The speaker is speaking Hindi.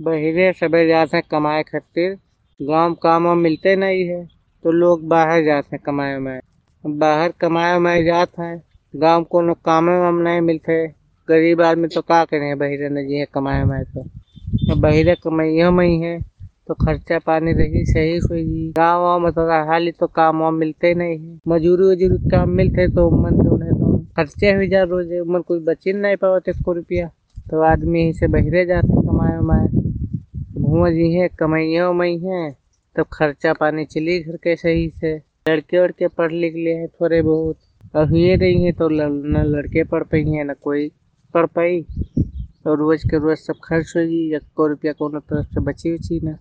बहिरे सबे जात हैं कमाए खातिर। गाँव काम वाम मिलते नहीं है तो लोग बाहर जाते हैं कमाए उमाए। बाहर कमाए उमाए जात हैं, गाँव कोनो कामे वाम नहीं मिलते। गरीब आदमी तो का करे बहिरे न जी है कमाए उमाए तो बहिरे कमाइयो मई है तो खर्चा पानी रही सही हुई। गाँव वाँव में तो हाली तो काम वाम मिलते नहीं है। मजूरी वजूरी काम मिलते तो मन जो है तो खर्चे हुई जा रोज मन कोई बची नहीं पावत 1 रुपया। तो आदमी ही से बहिरे जाते कमाए उमाए। भुआ जी है कमाइया उमई है तब खर्चा पानी चली घर के सही से। लड़के वड़के पढ़ लिख लिए हैं थोड़े बहुत, अब ये नहीं है तो न लड़के पढ़ पाई है न कोई पढ़ पाई। तो रोज के रोज सब खर्च होगी, 1 रुपया कोनो तरफ से बची उची ना।